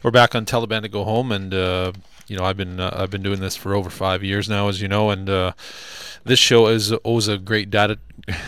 We're back on Tell the Band to Go Home, and I've been doing this for over 5 years now, as you know, and this show owes a great data.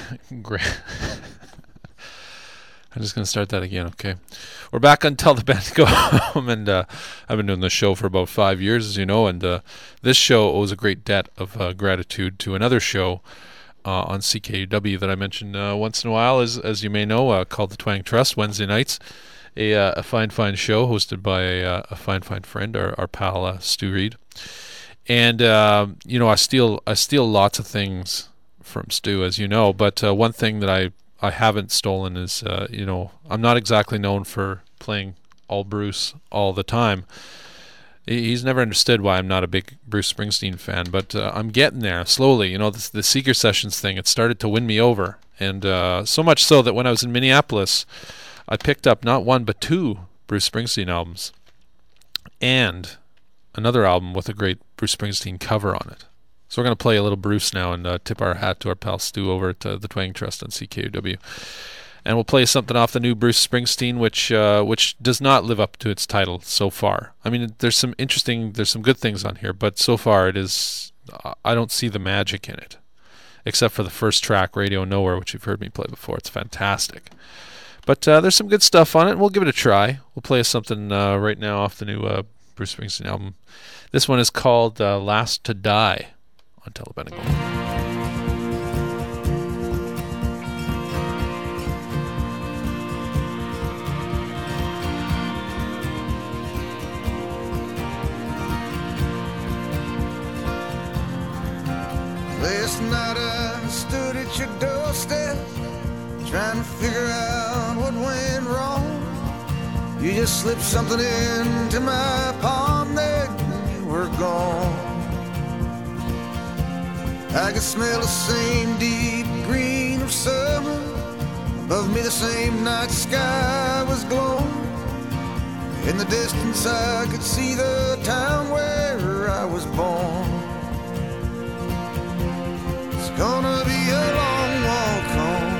I'm just going to start that again, okay? We're back on Tell the Band to Go Home, and I've been doing this show for about 5 years, as you know, and this show owes a great debt of gratitude to another show on CKUW that I mention once in a while, as you may know, called The Twang Trust, Wednesday nights. A fine show hosted by a fine friend, our pal Stu Reed. And, I steal lots of things from Stu, as you know, but one thing that I haven't stolen is, I'm not exactly known for playing all Bruce all the time. He's never understood why I'm not a big Bruce Springsteen fan, but I'm getting there slowly. The Seeker Sessions thing, it started to win me over. And so much so that when I was in Minneapolis, I picked up not one but two Bruce Springsteen albums and another album with a great Bruce Springsteen cover on it. So we're going to play a little Bruce now and tip our hat to our pal Stu over at the Twang Trust on CKUW. And we'll play something off the new Bruce Springsteen, which does not live up to its title so far. I mean, there's some good things on here, but so far I don't see the magic in it, except for the first track, Radio Nowhere, which you've heard me play before. It's fantastic. But there's some good stuff on it, and we'll give it a try. We'll play something right now off the new Bruce Springsteen album. This one is called Last to Die on Tell the Band to Go Home. Last night I stood at your doorstep trying to figure out what went wrong. You just slipped something into my palm there and you were gone. I could smell the same deep green of summer. Above me the same night sky was glowing. In the distance I could see the town where I was born. It's gonna be a long walk home.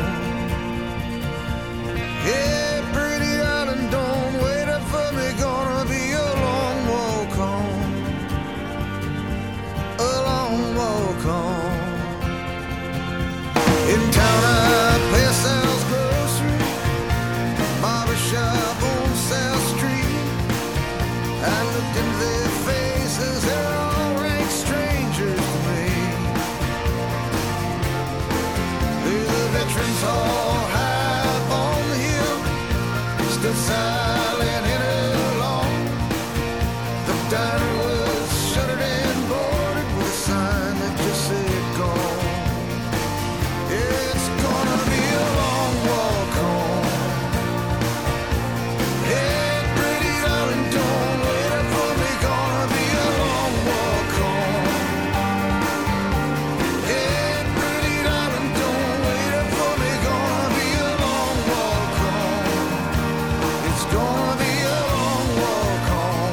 Yeah, pretty darling, don't wait up for me. Gonna be a long walk home. A long walk home. In town I pass Sal's grocery, barbershop on South Street. I looked into their faces, they're all rank strangers to me. They're the veterans all high up on the hill, stood silent in alone. The diner was shuttered and boarded with a sign that just said gone. It's gonna be a long walk home. Hey, pretty darling, don't wait up for me. Gonna be a long walk home. Hey, pretty darling, don't wait up for me. Gonna be a long walk home. It's gonna be a long walk home.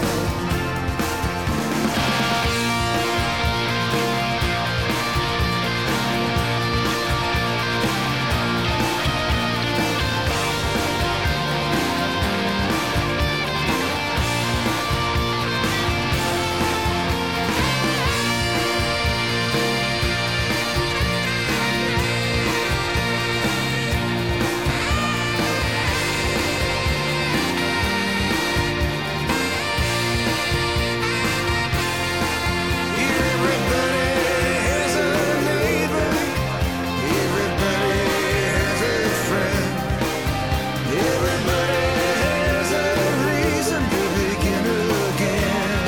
Everybody has a neighbor. Everybody has a friend. Everybody has a reason to begin again.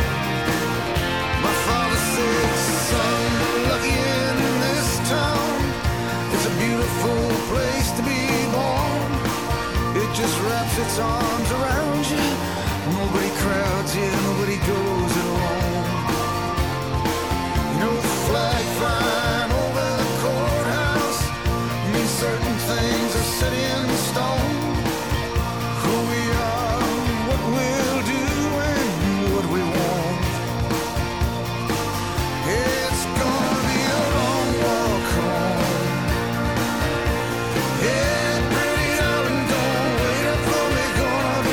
My father said, son, lucky in this town. It's a beautiful place to be born. It just wraps its arms around you. Nobody crowds you, nobody goes it alone. You know, the flag flying over the courthouse means certain things are set in stone. Who we are, what we'll do, and what we want. It's gonna be a long walk home. Yeah, pretty darling, don't wait up for me. Gonna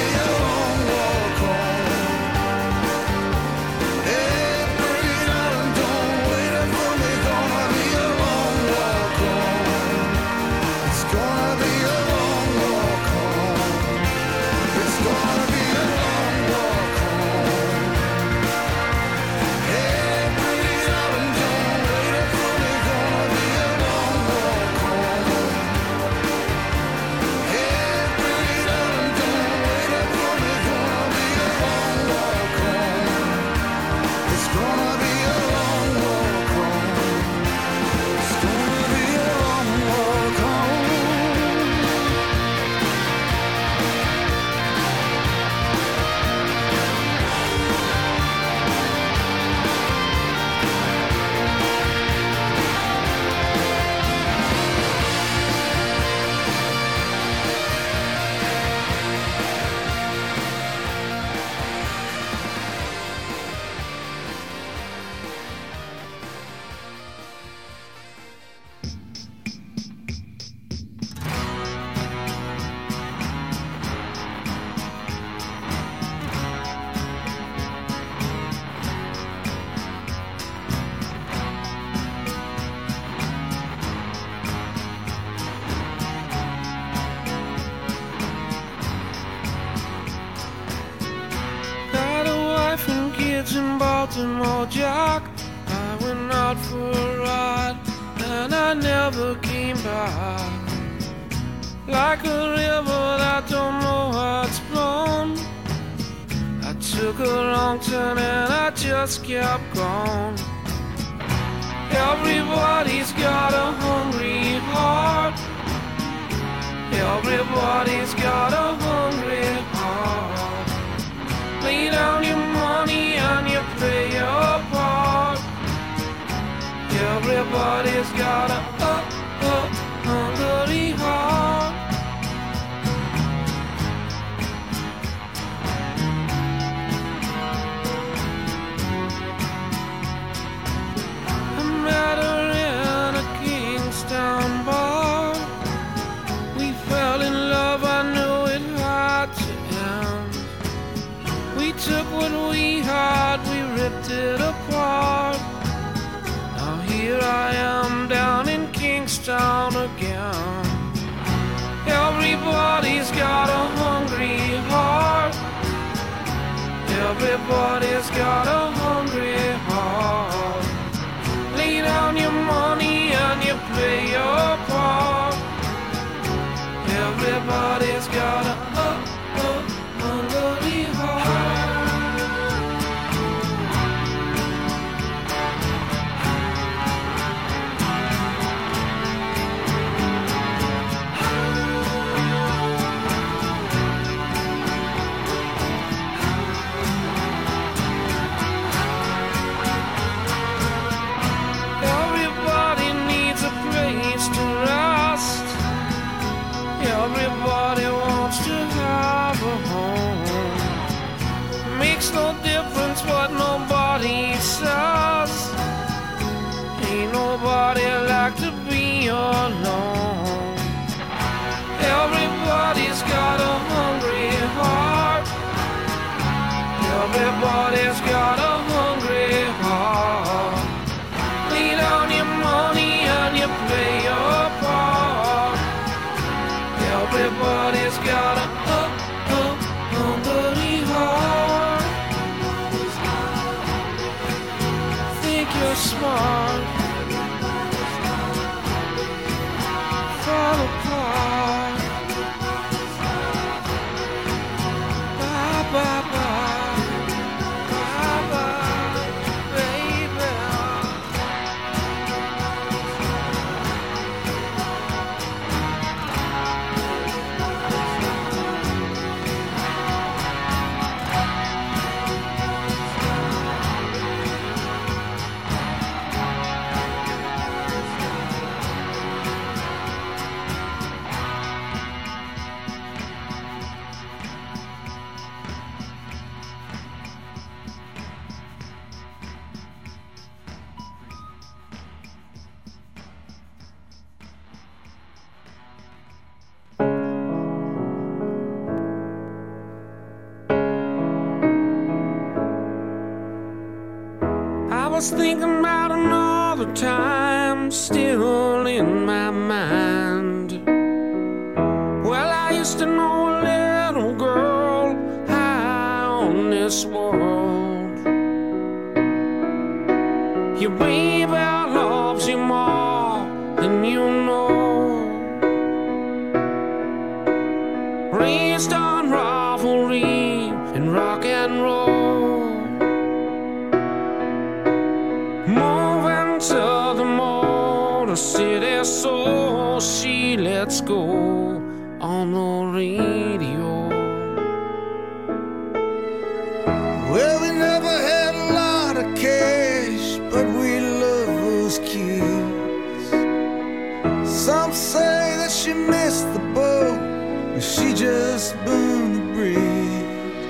bridge in Baltimore, Jack. I went out for a ride and I never came back. Like a river that don't know how it's flown, I took a wrong turn and I just kept going. Everybody's got a hungry heart. Everybody's got a hungry heart. Lay down your money and you play your part. Everybody's got a hungry heart. I met her in a Kingstown bar. We fell in love, I knew it had to end. We took what we had, we ripped it apart. Now here I am down in Kingstown again. Everybody's got a hungry heart. Everybody's got a hungry heart. Lay down your money and you play your part. Everybody's got a hungry heart. Everybody needs a place to rest. Everybody wants to have a home. Makes no difference what nobody says. Ain't nobody like to be alone. Everybody's got a hungry heart. Everybody's got a hungry heart. Lay down your money and you play your part. Everybody's got a hungry heart. Think you're smart, fall apart. Bye bye bye, bye bye, baby. I was thinking about another time, still in my mind. Well, I used to know a little girl high on this world. Your baby loves you more than you know. Raised on rivalry and rock and roll. Moving to the Motor City, so she lets go on the radio. Well, we never had a lot of cash, but we love those kids. Some say that she missed the boat, but she just burned the bridge.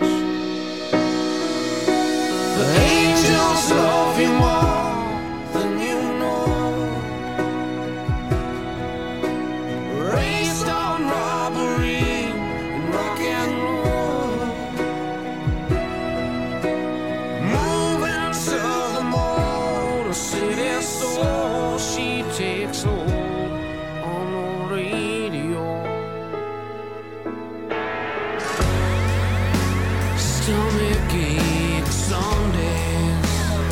The angels love you more than you know. Raised on robbery and rock and roll. Moving to the Motor City, so she takes hold on the radio. Stomach ache like Sundays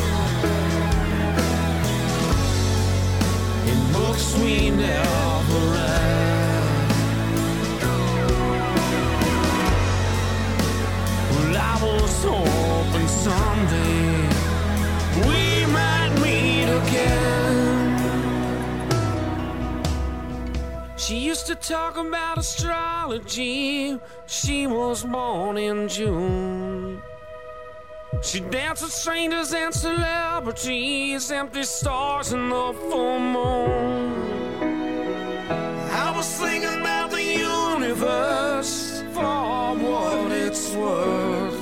in books we never read. Well, I was hoping someday we might meet again. She used to talk about astrology. She was born in June. She danced with strangers and celebrities, empty stars in the full moon. I was thinking about the universe for what it's worth.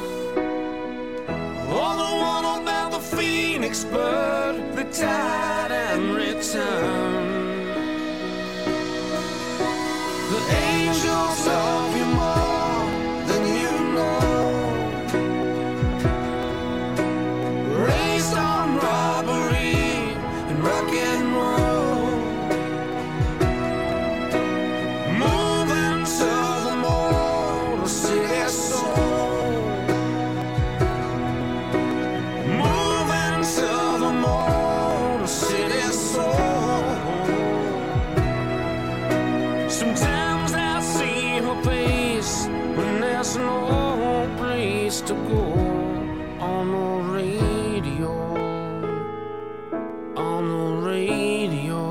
Or the one about the phoenix bird that died and returned. The angels love you more than you know. Raised on robbery and rock and roll. Moving to the Motor City soul. Moving to the Motor City soul. Sometimes I see her face when there's no place to go. On the radio, on the radio,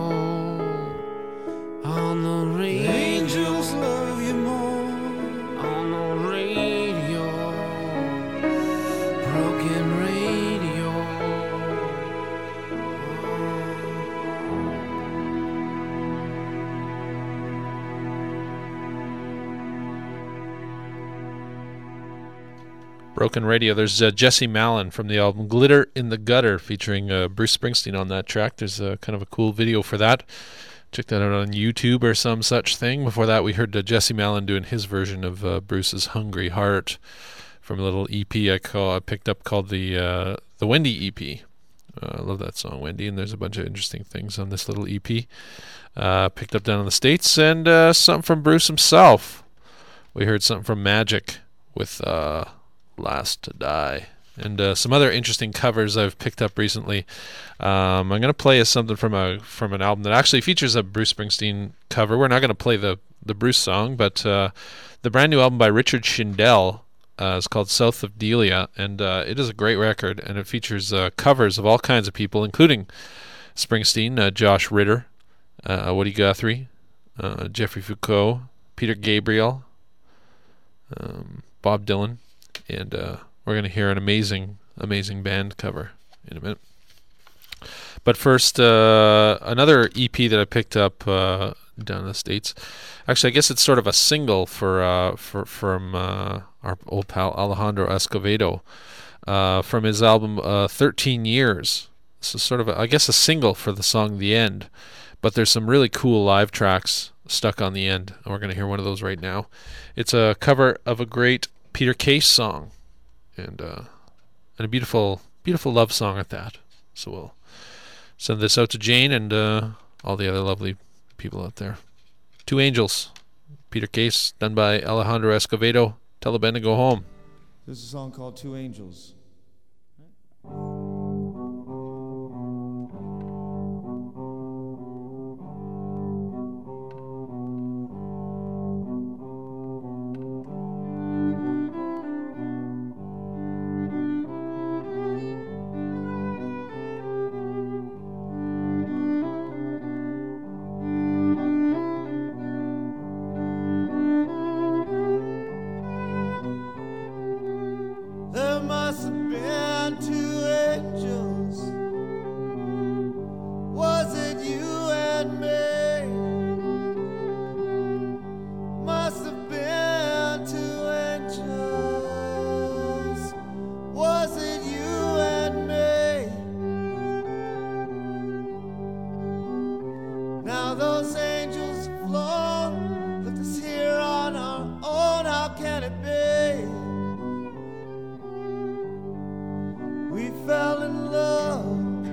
on the radio. Angels love you more. On the radio, broken radio. Broken Radio. There's Jesse Malin from the album Glitter in the Gutter, featuring Bruce Springsteen on that track. There's kind of a cool video for that. Check that out on YouTube or some such thing. Before that, we heard Jesse Malin doing his version of Bruce's Hungry Heart from a little EP I picked up called the Wendy EP. I love that song, Wendy, and there's a bunch of interesting things on this little EP. Picked up down in the States, and something from Bruce himself. We heard something from Magic with Last to Die, and some other interesting covers I've picked up recently. I'm going to play something from an album that actually features a Bruce Springsteen cover. We're not going to play the Bruce song, but the brand new album by Richard Shindell is called South of Delia, and it is a great record, and it features covers of all kinds of people, including Springsteen, Josh Ritter, Woody Guthrie, Jeffrey Foucault, Peter Gabriel, Bob Dylan. And we're going to hear an amazing band cover in a minute. But first, another EP that I picked up down in the States. Actually, I guess it's sort of a single from our old pal Alejandro Escovedo from his album 13 Years. This is sort of, I guess, a single for the song The End. But there's some really cool live tracks stuck on the end, and we're going to hear one of those right now. It's a cover of a great Peter Case song, and a beautiful love song at that. So we'll send this out to Jane and all the other lovely people out there. Two Angels, Peter Case, done by Alejandro Escovedo. Tell the band to go home. This is a song called Two Angels. There must have been two angels. Was it you and me? Must have been two angels. Was it you and me? Now those angels have flown, left us here on our own. How can it be? We fell in love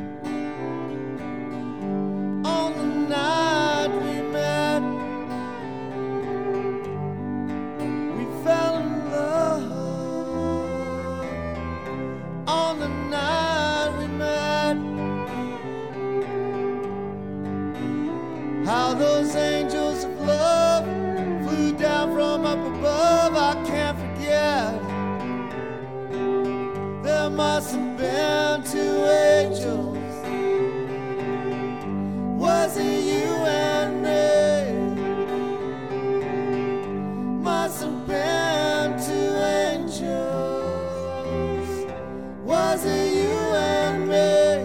on the night we met. We fell in love those angels of love flew down from up above. I can't forget. There must have been two angels. Was it you and me? Must have been two angels. Was it you and me?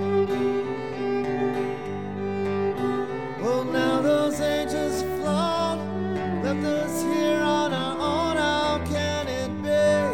Well, now those angels have flown, left us here on our own. How can it be?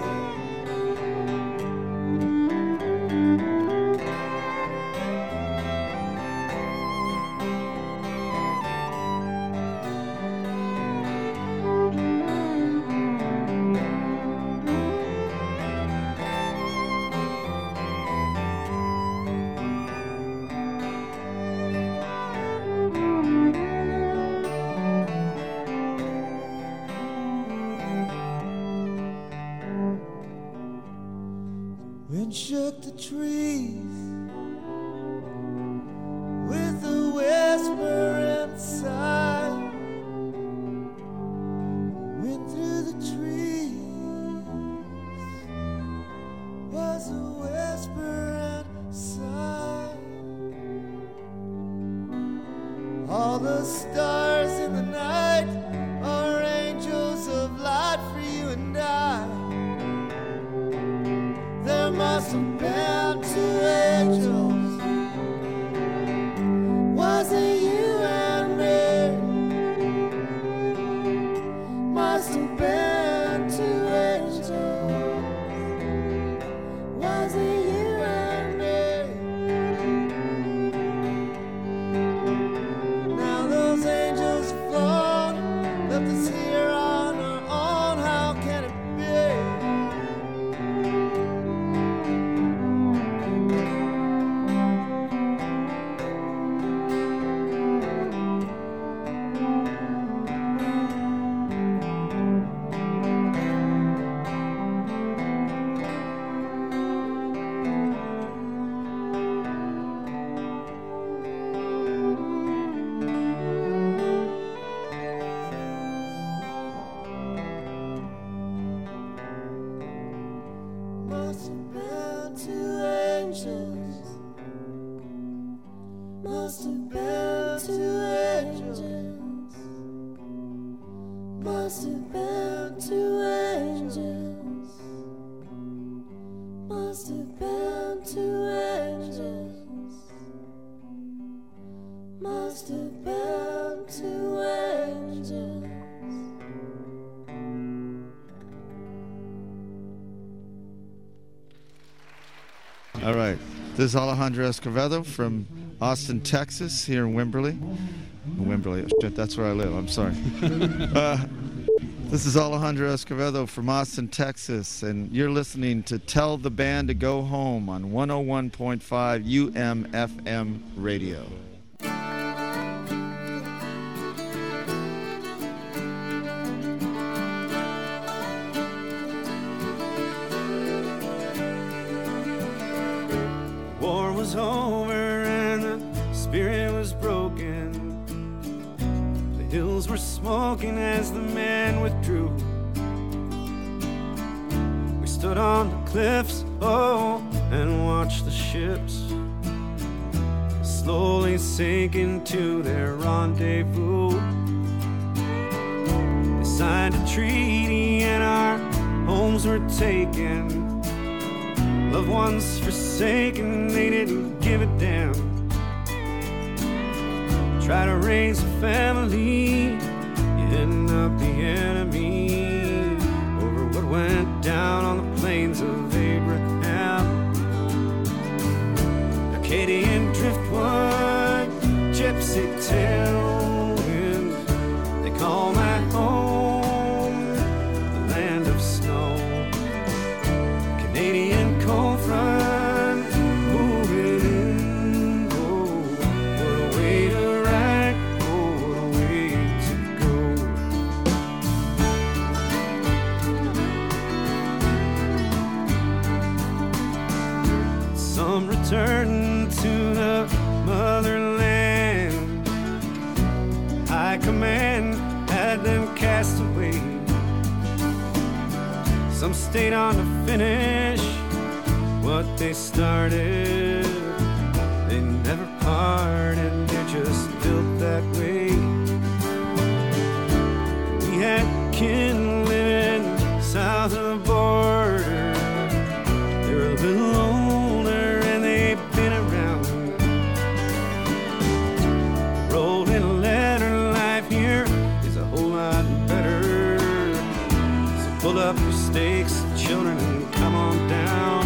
Wind shook the trees with a whisper inside. Wind through the trees was a whisper inside. All the stars in the night are angels of light for you and I. There must have been two angels. Was it you and me? Must have been two angels. Was it you and me? Now those angels have flown, left us here on our own. How can it be? Must have been two angels. Must have been two angels. Must have been two angels. Must have been two angels. Must have been two angels. All right. This is Alejandro Escovedo from Austin, Texas, here in Wimberley. Shit, that's where I live. I'm sorry. This is Alejandro Escovedo from Austin, Texas, and you're listening to Tell the Band to Go Home on 101.5 UMFM radio. War was over and the spirit was broken. The hills were smoking as the men withdrew. We stood on the cliffs, oh, and watched the ships slowly sink into their rendezvous. They signed a treaty and our homes were taken. Loved ones forsaken, they didn't give a damn. Try to raise a family, you end up the enemy. Over what went down on the plains of Abraham. Acadian driftwood, gypsy tailwind, they call my home the land of snow. Canadian cold front moving in, oh, what a way to ride, oh, what a way to go. Some return to the motherland, like a man had them cast away. Some stayed on to finish what they started. They never parted, they're just built that way. We had kin living south of the border. They're a little older and they've been around. Rolled in a letter, life here is a whole lot better. So pull up your stakes, children, and come on down.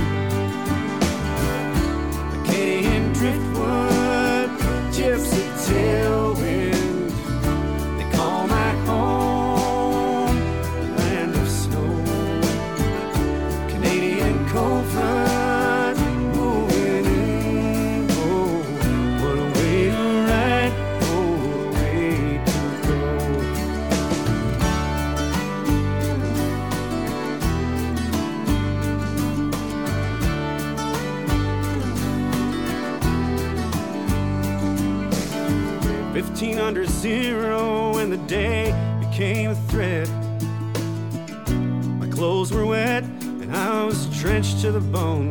Acadian driftwood, gypsy tailwind, they call my home the land of snow. Canadian cold front moving in. Oh, what a way to ride, oh, what a way to go. 15 under zero when the day became a threat. My clothes were wet and I was drenched to the bone.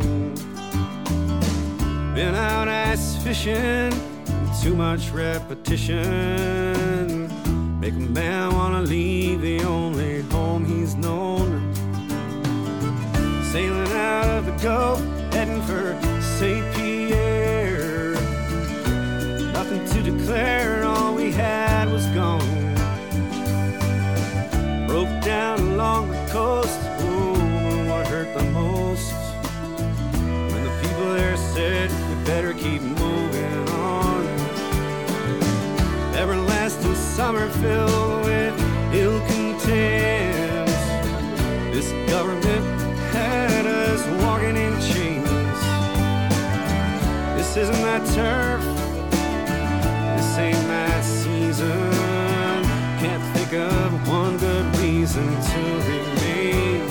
Been out ice fishing, too much repetition make a man wanna leave the only home he's known. Sailing out of the Gulf, heading for St. Pierre. Nothing to declare, all we had was gone. Broke down along the coast, oh, what hurt the most? When the people there said, we better keep moving on. Everlasting summer filled with ill content. This government had us walking in chains. This isn't my turf, this ain't my season. Can't think of one good reason to remain.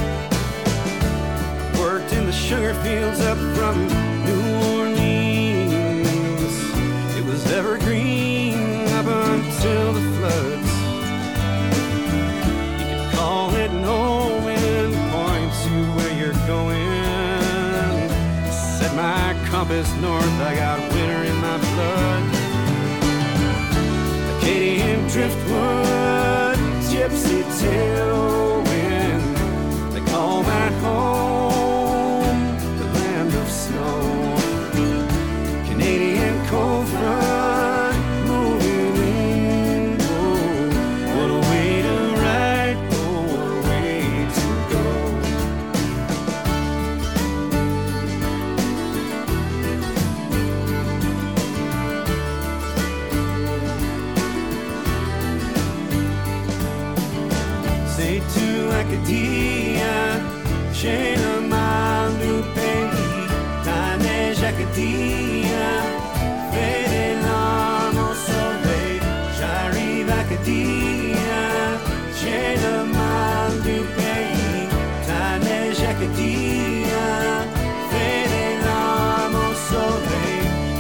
Worked in the sugar fields up from New Orleans. It was evergreen up until the floods. You could call it home and point to where you're going. Set my compass north, I got winter in my blood. Acadian driftwood, gypsy tailwind, they call my home the land of snow. Canadian cold front moving in. Oh, what a way to ride, oh, what a way to go. Say to Acadia, j'ai le mal du pays. Ta neige Acadia, fait des larmes au soleil. J'arrive à Acadia, j'ai le mal du pays. Ta neige Acadia, fait des larmes au soleil.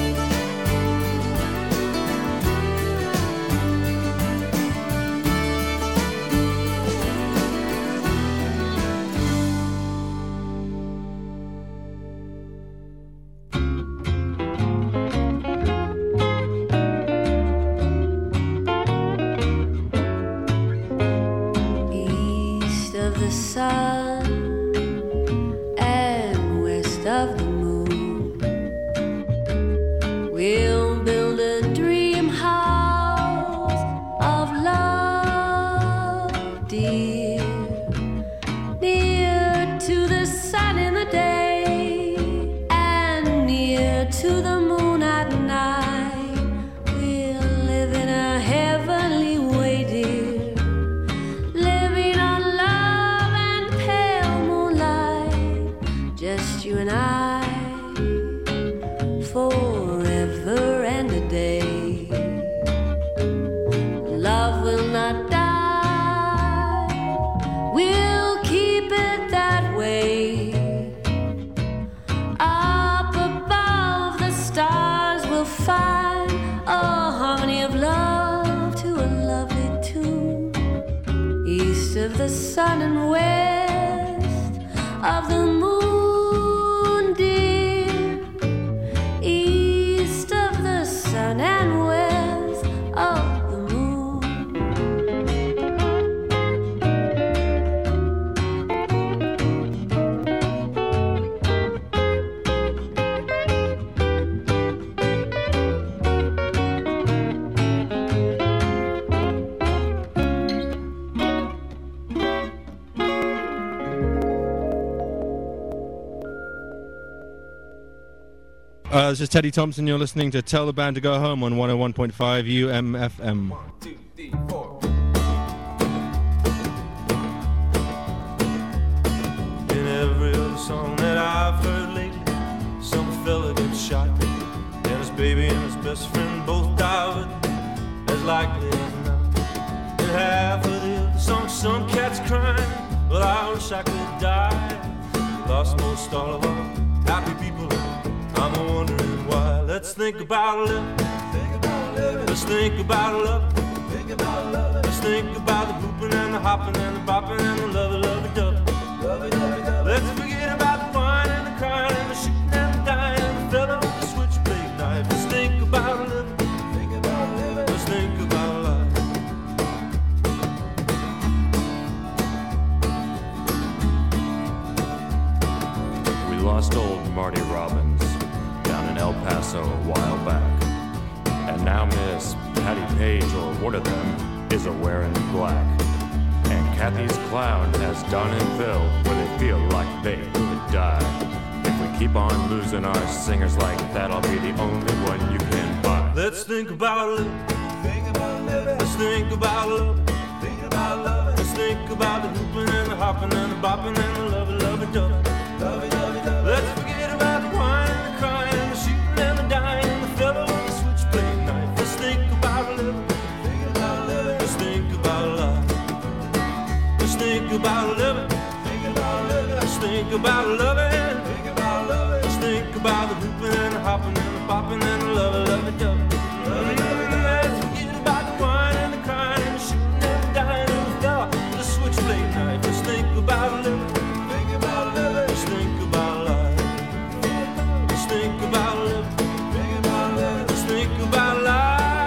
East of the sun and west of the moon, we'll build a dream house of love, dear, near to the sun in the day and near to the moon at night. We'll live in a heavenly way, dear, living on love and pale moonlight, just you and I, forever and a day. Love will not die, we'll keep it that way. Up above the stars we'll find a harmony of love to a the sun and west of the moon, dear. East of the sun and west of the moon. This is Teddy Thompson. You're listening to Tell the Band to Go Home on 101.5 UMFM. 1, 2, 3, 4. In every other song that I've heard lately, some fella gets shot, and his baby and his best friend both die with it, as likely as not. In half of the other songs, some cat's crying, but I wish I could die. Lost most all of our happy people, I'm wondering why. Let's think about living. Let's think about love. Let's think about the hooping and the hopping and the bopping and the lovey-dovey. Let's forget about the wine and the crying and the shooting and the dying and the fella with the switchblade knife. Let's think about living. Let's think about life. We lost old Marty Robbins down in El Paso a while back, and now Miss Patty Page, or one of them, is a-wearing black. And Kathy's clown has Don and Phil where they feel like they could die. If we keep on losing our singers like that, I'll be the only one you can buy. Let's think about living. Let's think about love. Let's think about the hooping and the hopping and the bopping and the lovey-dovey. Let's forget about the wine and the crying and the shooting and the dying and the fellow with the switchblade knife. Let's think about living. Let's think about life. Let's think about living. Let's think about loving. Let's think about the hooping and the hopping and the bopping and the lovey-dovey. Let's forget about the wine and the crying and the shooting and the dying and the fellow with the switchblade knife. Let's think about living. Let's think about life. Let's think about living. Let's think about life.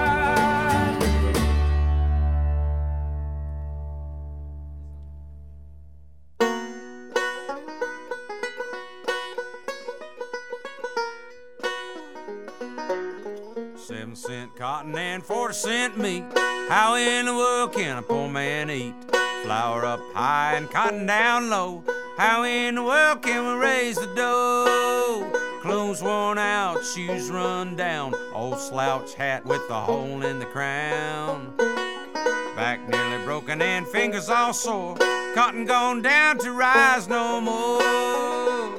$0.07 cotton and 40-cent meat. How in the world can a poor man eat? Flour up high and cotton down low. How in the world can we raise the dough? Clothes worn out, shoes run down, old slouch hat with a hole in the crown. Back nearly broken and fingers all sore. Cotton gone down to rise no more.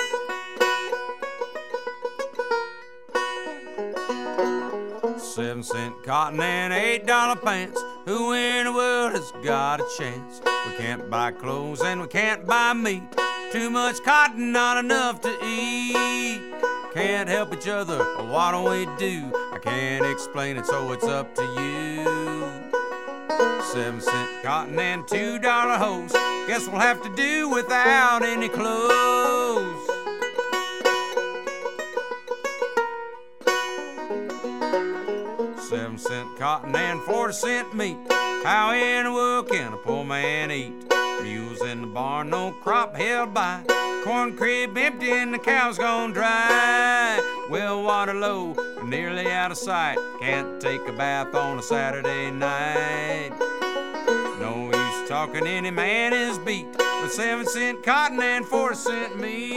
$0.07 cotton and $8 pants. Who in the world has got a chance? We can't buy clothes and we can't buy meat. Too much cotton, not enough to eat. Can't help each other, what do we do? I can't explain it, so it's up to you. $0.07 cotton and $2 hose. Guess we'll have to do without any clothes. $0.07 cotton and 40-cent meat. How in the world can a poor man eat? Mules in the barn, no crop held by. Corn crib empty and the cow's gone dry. Well water low, nearly out of sight. Can't take a bath on a Saturday night. No use talking, any man is beat with 7-cent cotton and 40-cent meat.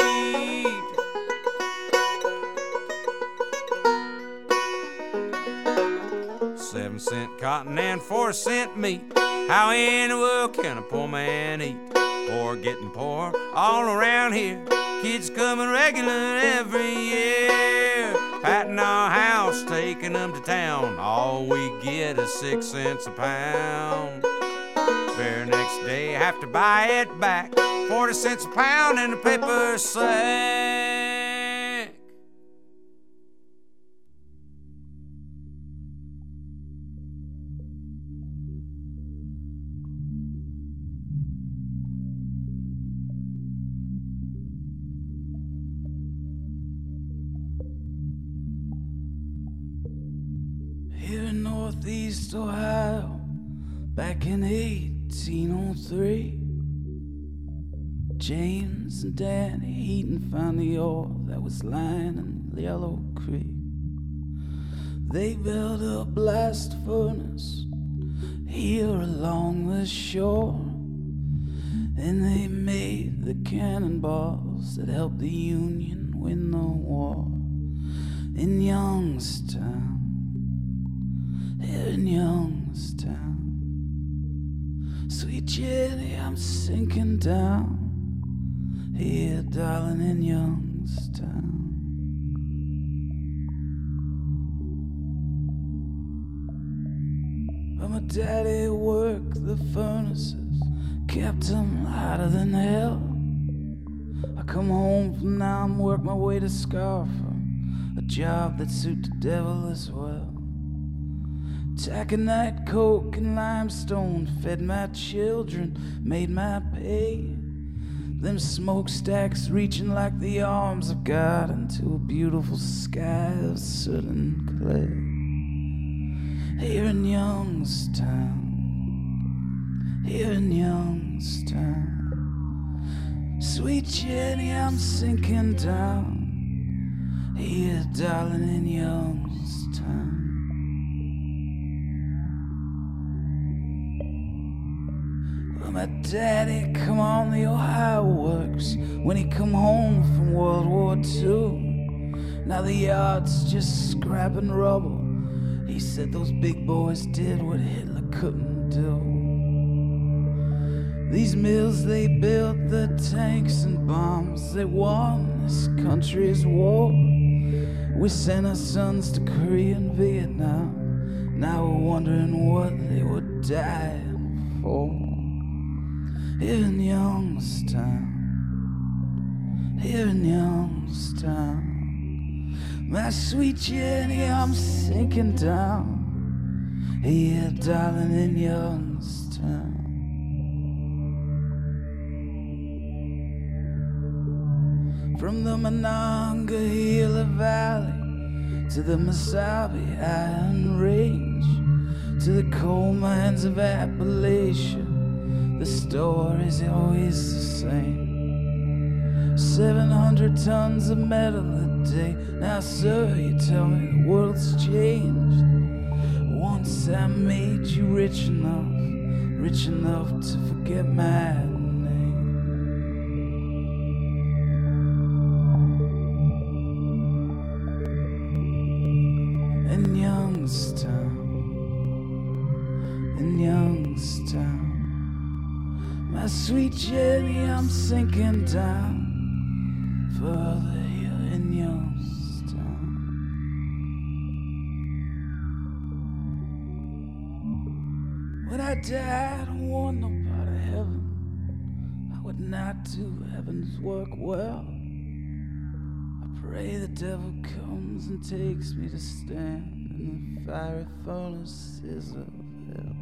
$0.07 cotton and 40-cent meat. How in the world can a poor man eat? Poor getting poor all around here. Kids coming regular every year. Patting our house, taking them to town. All we get is 6 cents a pound. Very next day, have to buy it back. 40 cents a pound in a paper sack. here in Northeast Ohio, back in 1803. James and Danny Heaton found the ore that was lying in Yellow Creek. They built a blast furnace here along the shore, and they made the cannonballs that helped the Union win the war. In Youngstown, here in Youngstown, sweet Jenny, I'm sinking down. Here, darling, in Youngstown. But my daddy worked the furnaces, kept 'em hotter than hell. I come home from now and work my way to Scarfer, a job that suit the devil as well. Taconite, coke, and limestone fed my children, made my pay. Them smokestacks reaching like the arms of God into a beautiful sky of soot and clay. Here in Youngstown, here in Youngstown, sweet Jenny, I'm sinking down. Here, darling, in Youngstown. My daddy come on the Ohio Works when he come home from World War II. Now the yard's just scrapping rubble. He said those big boys did what Hitler couldn't do. These mills, they built the tanks and bombs. They won this country's war. We sent our sons to Korea and Vietnam. Now we're wondering what they were dying for. Here in Youngstown, here in Youngstown, my sweet Jenny, I'm sinking down. Here, darling, in Youngstown. From the Monongahela Valley to the Mesabi Iron Range, to the coal mines of Appalachia, the story's always the same. 700 tons of metal a day. Now, sir, you tell me the world's changed. Once I made you rich enough to forget my name. In Youngstown, in Youngstown, my sweet Jenny, I'm sinking down. Further here in Youngstown. When I die, I don't want no part of heaven. I would not do heaven's work well. I pray the devil comes and takes me to stand in the fiery furnaces of hell.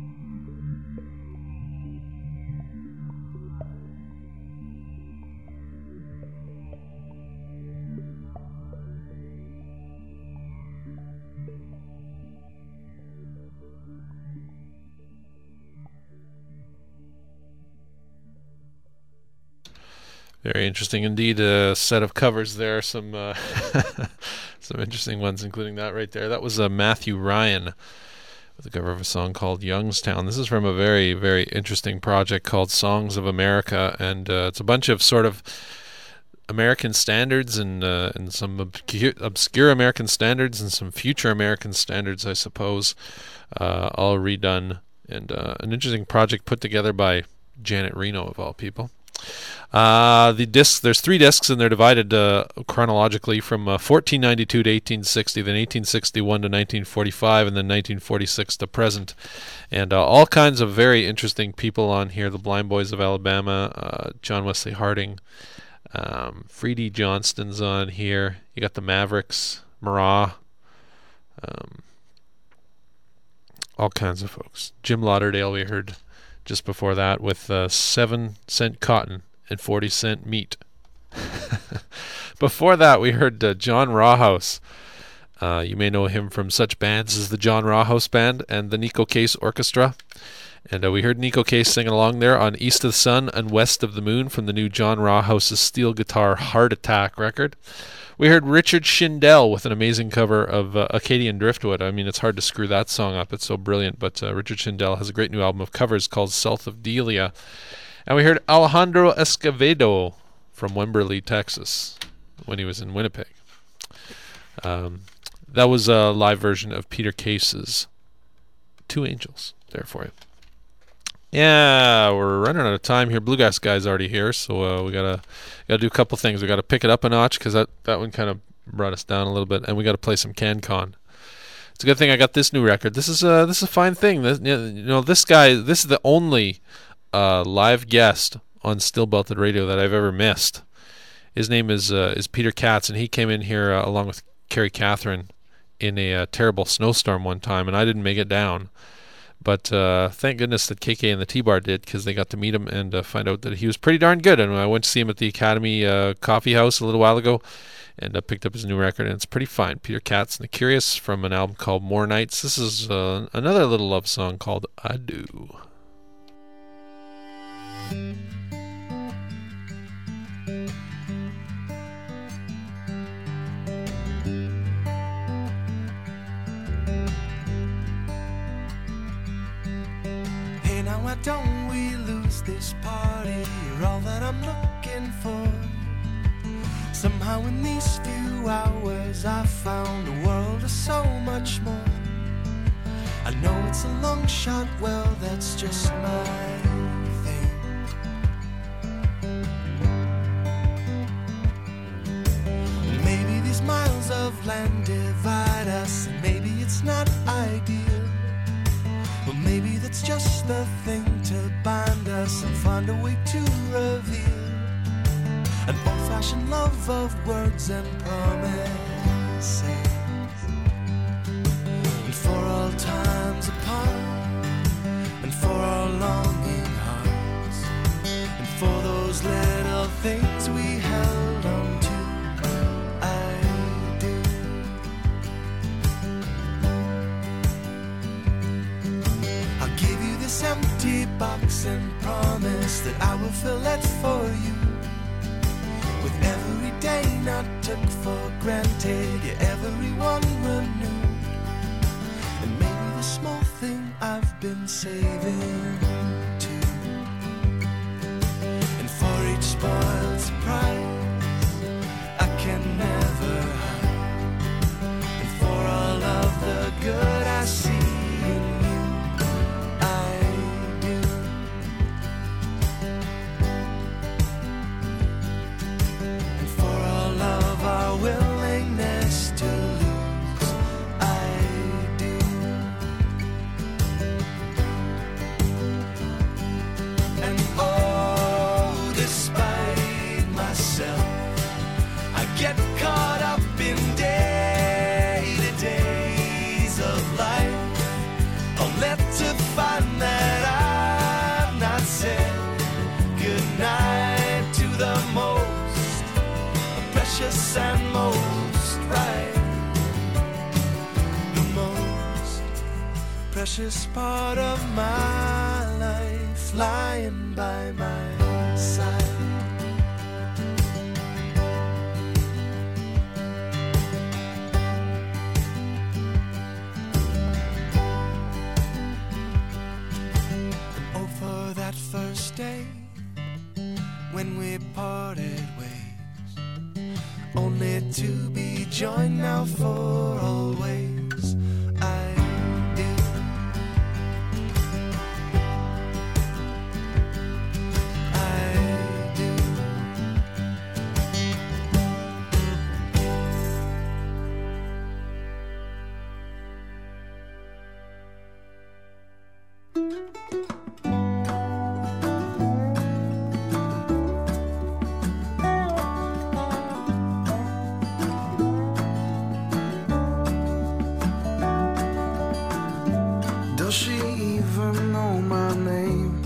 Very interesting indeed. A set of covers there. Some some interesting ones, including that right there. That was Matthew Ryan with a cover of a song called Youngstown. This is from a very, very interesting project called Songs of America, and it's a bunch of sort of American standards and some obscure American standards and some future American standards, I suppose, all redone. And an interesting project put together by Janet Reno, of all people. The discs, there's 3 discs, and they're divided chronologically from 1492 to 1860, then 1861 to 1945, and then 1946 to present. And all kinds of very interesting people on here. The Blind Boys of Alabama, John Wesley Harding, Freddie Johnston's on here. You got the Mavericks, Marat, all kinds of folks. Jim Lauderdale we heard just before that with 7-cent cotton and 40-cent meat. Before that, we heard John Rawhouse You may know him from such bands as the John Rawhouse Band and the Nico Case Orchestra. And we heard Nico Case singing along there on East of the Sun and West of the Moon from the new John Rawhouse's steel guitar Heart Attack record. We heard Richard Shindell with an amazing cover of Acadian Driftwood. I mean, it's hard to screw that song up. It's so brilliant. But Richard Shindell has a great new album of covers called South of Delia. And we heard Alejandro Escovedo from Wimberley, Texas, when he was in Winnipeg. That was a live version of Peter Case's Two Angels there for you. Yeah, we're running out of time here. Bluegrass Guy's already here, so we gotta do a couple things. We gotta pick it up a notch because that one kind of brought us down a little bit, and we gotta play some CanCon. It's a good thing I got this new record. This is a fine thing. This guy. This is the only live guest on Still Belted Radio that I've ever missed. His name is Peter Katz, and he came in here along with Carrie Catherine in a terrible snowstorm one time, and I didn't make it down. But thank goodness that KK and the T-Bar did, because they got to meet him and find out that he was pretty darn good. And I went to see him at the Academy Coffee House a little while ago and picked up his new record, and it's pretty fine. Peter Katz and the Curious from an album called More Nights. This is another little love song called I Do. Why don't we lose this party? You're all that I'm looking for. Somehow in these few hours I found a world of so much more. I know it's a long shot, well that's just my thing. Maybe these miles of land divide us, and maybe it's not ideal. Well, maybe that's just the thing to bind us and find a way to reveal an old-fashioned love of words and promises. And for all times apart, and for our longing hearts, and for those little things we held on to, I do. I'll give you this empty box and promise that I will fill it for you with every day not took for granted, yeah, every one renewed. And maybe the small thing I've been saving too. And for each spoiled surprise I can never hide, and for all of the good I see in you, I do. And for all of our willingness to lose, I do. And oh, despite myself, I get caught up in day-to-days of life, only to find that I've not said goodnight to the most precious and most right, the most precious part of my life lying by my side. Oh, for that first day when we parted ways, only to be joined now for always, I do. I do. Does she even know my name?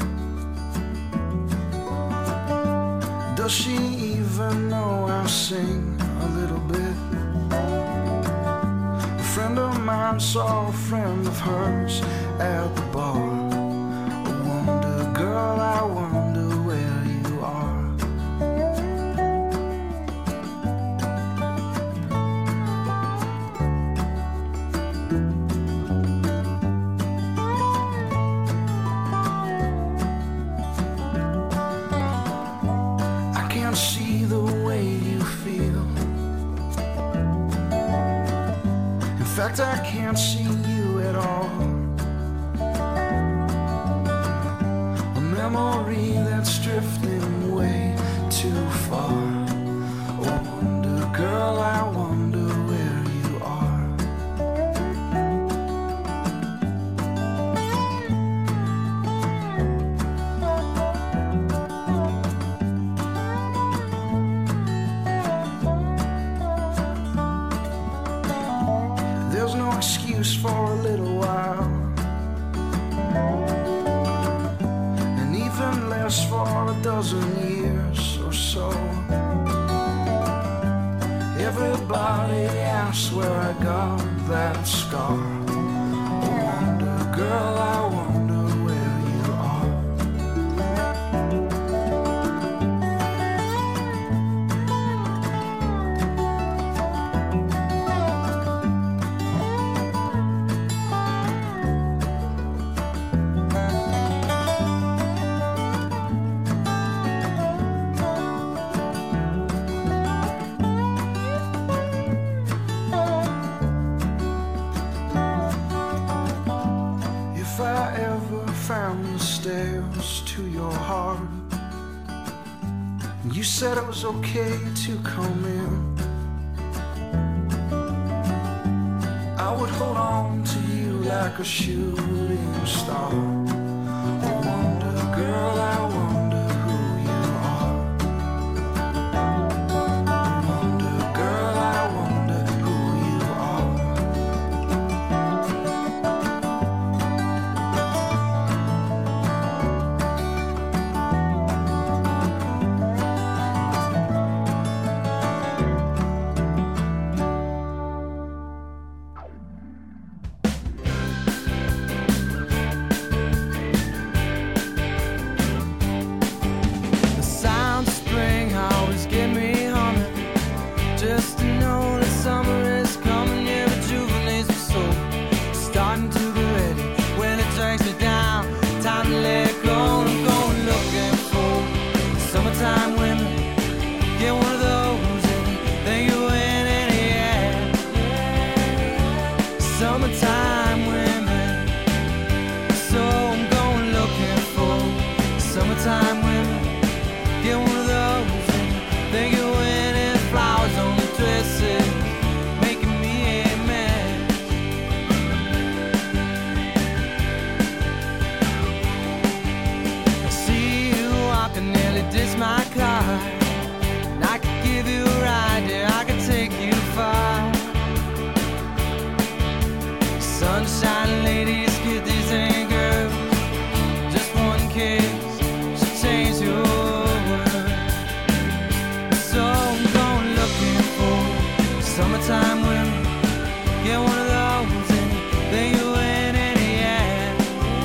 Does she even know I'll sing a little bit? friend of mine saw a friend of hers at the bar. I wonder, girl, I wonder where you are. I can't see the way you feel. In fact, I can't see you at all. A memory that's drifting way too far. I wonder, girl, I wonder where you are. There's no excuse for a little while, and even less for a dozen years or so. Everybody asks where I got that scar. I wonder, girl, I wonder where you are. If I ever found the stairs to your heart, and you said it was okay to come in, I would hold on to you like a shooting star. I wonder, girl, I wonder who you are. I wonder, girl, I wonder who you are. The sound of spring always get me humming. Just to know that summer is coming, yeah, rejuvenates my soul. Starting to get ready when it drags me down. Time to let go. I'm going looking for summertime women. Get one of those and then you win in the end. Summertime women. So I'm going looking for summertime women. Get one of those and then you win in flowers on the dresses, making me a man. I see you, I can nearly ditch my car, and I could give you a ride, yeah, I could take you far. Sunshine ladies, kitties and girls, just one kiss should change your world. So I'm going looking for summertime women. Get one of those and then you win in the end.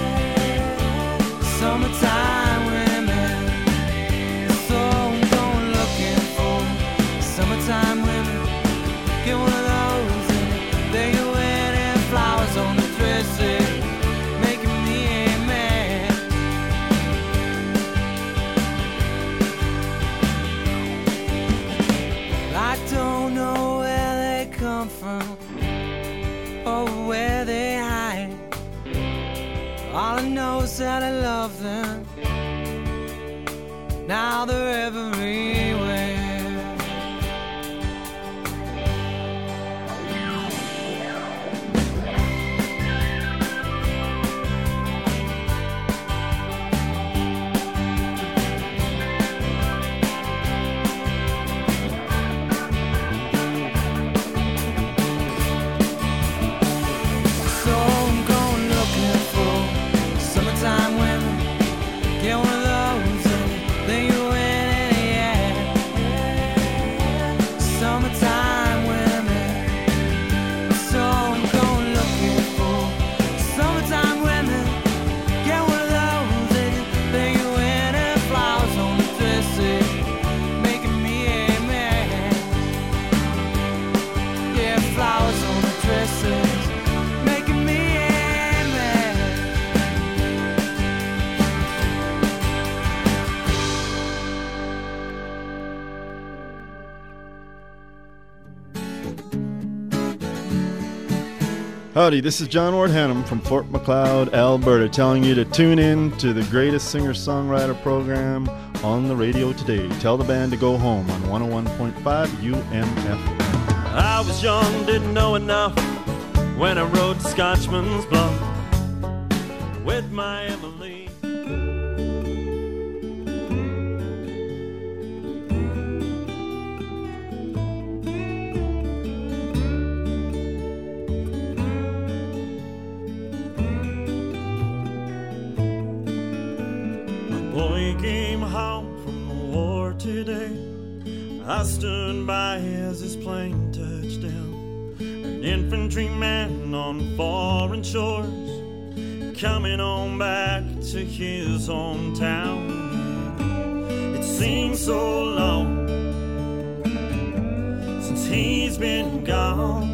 Summertime women. So I'm going looking for summertime women. Get one of those and then you win in flowers on the dresses, making me a man. I don't know where they come from or where they hide. All I know is that I love them. Now they're everywhere. So I'm going looking for summertime women. Get one of those and then you win in the Howdy, this is John Ward Hannum from Fort McLeod, Alberta, telling you to tune in to the greatest singer-songwriter program on the radio today. Tell the band to go home on 101.5 UMFM. I was young, didn't know enough when I rode Scotchman's Bluff with my Emily. Boy came home from the war today. I stood by as his plane touched down. An infantryman on foreign shores, coming on back to his hometown. It seems so long since he's been gone.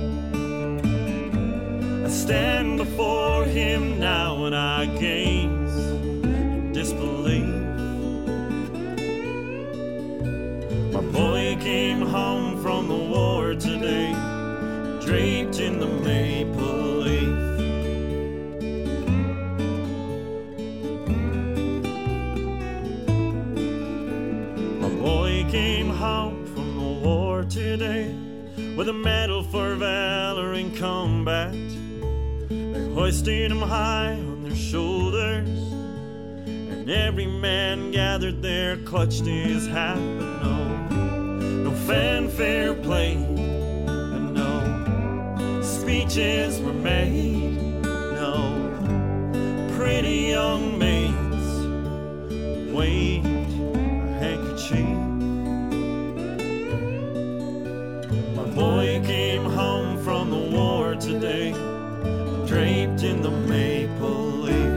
I stand before him now and I gaze in disbelief. My boy came home from the war today, draped in the maple leaf. My boy came home from the war today with a medal for valor in combat. They hoisted him high on their shoulders, and every man gathered there clutched his hat. But no fanfare played, and no speeches were made. No pretty young maids waved a handkerchief. My boy came home from the war today, draped in the maple leaf.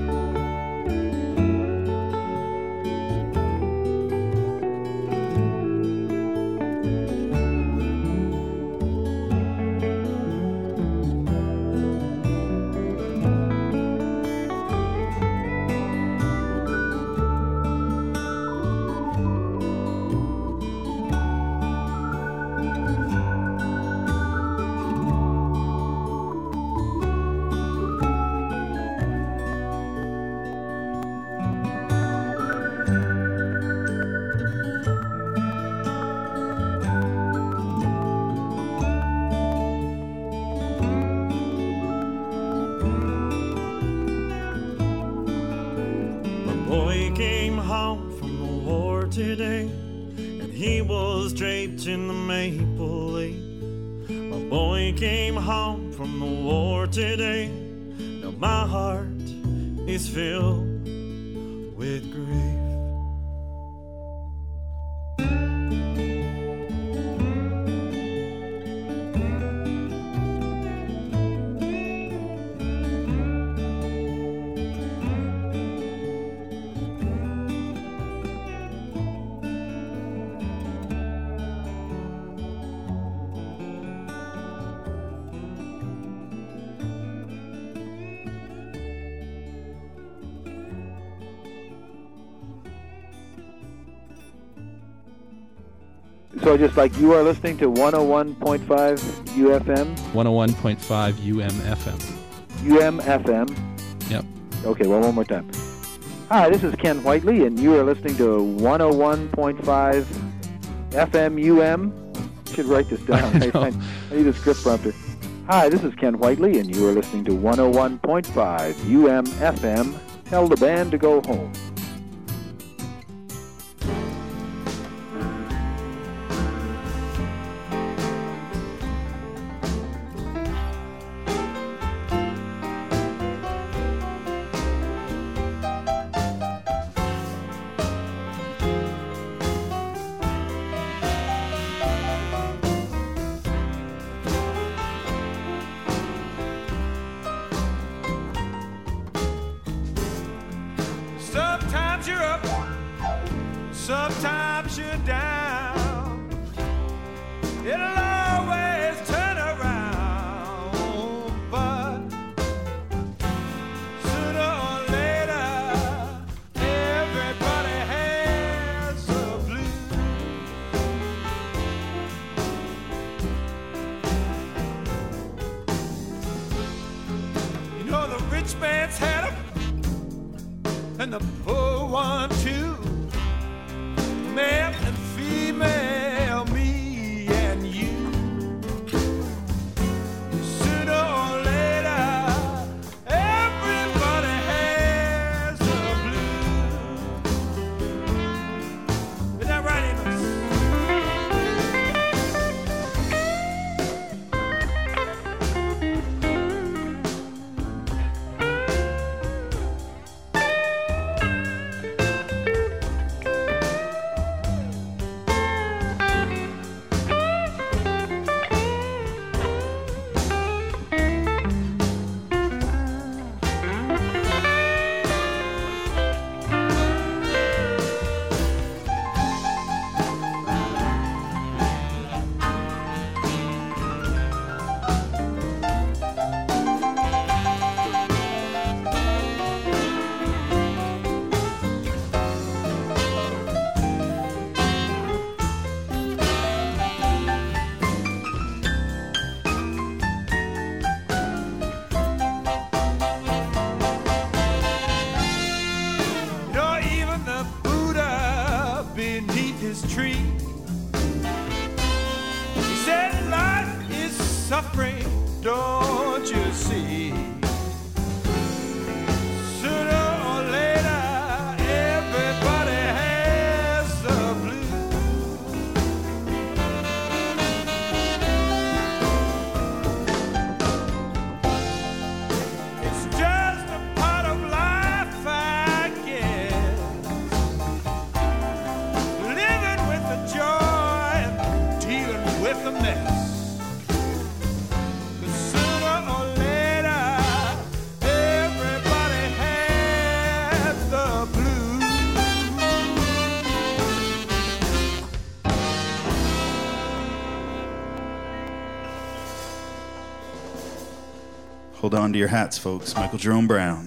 Today, and he was draped in the maple leaf. My boy came home from the war today. Now my heart is filled with grief. So just like you are listening to 101.5 UFM? 101.5 UMFM. UMFM? Yep. Okay, well, one more time. Hi, this is Ken Whiteley, and you are listening to 101.5 FM UM. I should write this down. I need a script prompter. Hi, this is Ken Whiteley, and you are listening to 101.5 UMFM. Tell the band to go home. Sometimes you're up, sometimes you're down. It'll always turn around, but sooner or later, everybody has a blues. rich man's had 'em, and the poor one too. Male and female, me and you. Sooner or later, everybody has the blues. Is that right, Amos? Suffering, don't you see? Sooner or later, everybody has the blues. It's just a part of life, I guess. Living with the joy and dealing with the mess. Hold on to your hats, folks. Michael Jerome Brown.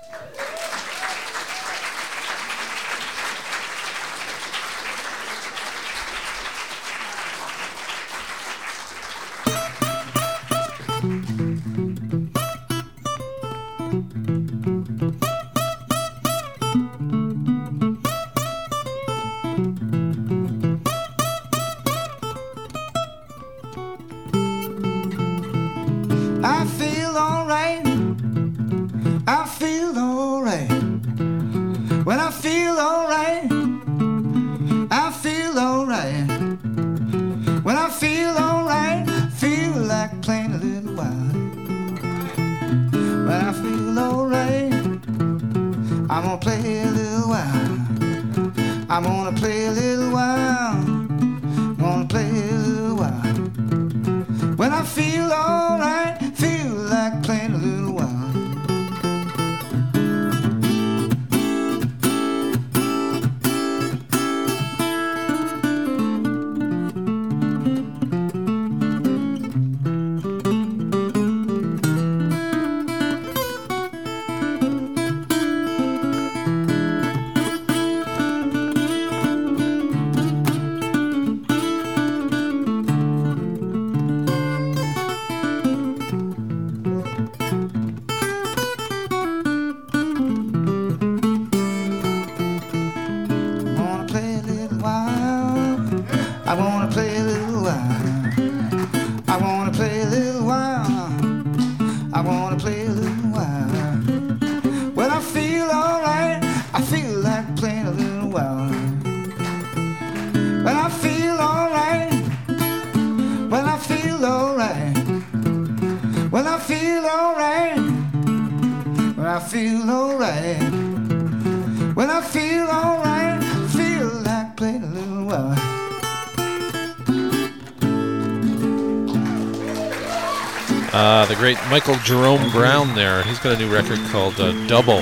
The great Michael Jerome Brown there. He's got a new record called Double.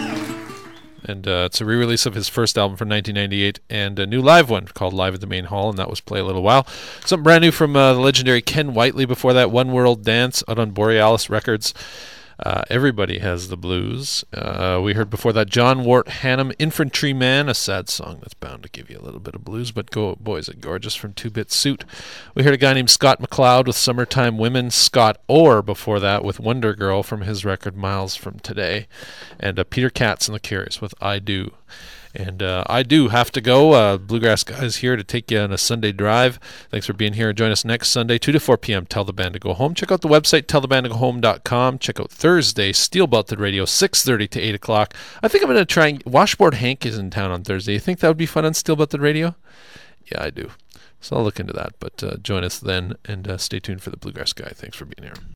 And it's a re-release of his first album from 1998 and a new live one called Live at the Main Hall, and that was Play a Little While. Something brand new from the legendary Ken Whiteley before that, One World Dance, out on Borealis Records. Everybody Has the Blues. We heard before that John Wart Hannum, Infantryman, a sad song that's bound to give you a little bit of blues, but go, boy, is it gorgeous, from 2-Bit Suit. We heard a guy named Scott McLeod with Summertime Women, Scott Orr before that with Wonder Girl from his record Miles from Today, and Peter Katz and the Curious with I Do. And I do have to go. Bluegrass Guys here to take you on a Sunday drive. Thanks for being here. Join us next Sunday, 2 to 4 p.m. Tell the Band to Go Home. Check out the website, tellthebandtogohome.com. Check out Thursday, Steel Belted Radio, 6:30 to 8 o'clock. I think I'm going to try and... Washboard Hank is in town on Thursday. You think that would be fun on Steel Belted Radio? Yeah, I do. So I'll look into that. But join us then, and stay tuned for the Bluegrass Guy. Thanks for being here.